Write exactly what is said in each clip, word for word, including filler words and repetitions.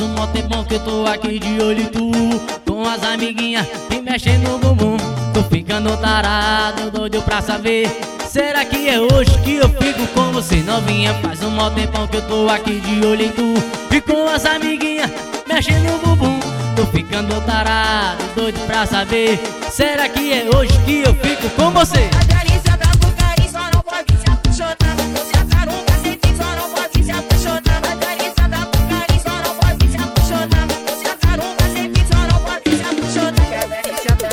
um mó tempão que eu tô aqui de olho em tu, com as amiguinhas e mexendo no bumbum. Tô ficando tarado, doido pra saber, será que é hoje que eu fico com você, novinha? Faz um mó tempão que eu tô aqui de olho em tu, e com as amiguinhas mexendo no bumbum. Tô ficando tarado, doido pra saber, será que é hoje que eu fico com você? A delícia da Bucari só não pode se apaixonar. Você atar um cacete só não pode se apaixonar. A delícia da Bucari só não pode se apaixonar. Você atar um cacete só não pode se apaixonar. A delícia da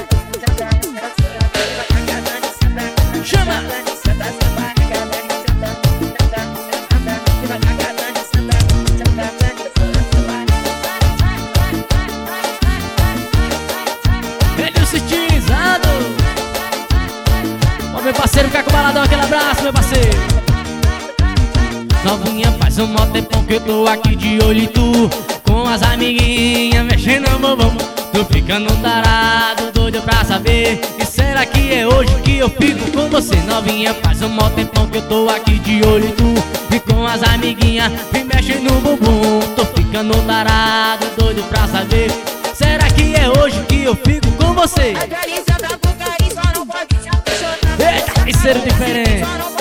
Chama! Meu parceiro, Caco Baladão, aquele abraço, meu parceiro. Novinha, faz um mó tempão que eu tô aqui de olho em tu, com as amiguinhas mexendo no bumbum. Tô ficando tarado, doido pra saber, e será que é hoje que eu fico com você? Novinha, faz um mó tempão que eu tô aqui de olho em tu, e com as amiguinhas me mexendo no bumbum. Tô ficando tarado, doido pra saber, será que é hoje que eu fico com você? A delícia da Bucari só não pode se apaixonar. Eita, parceiro diferente.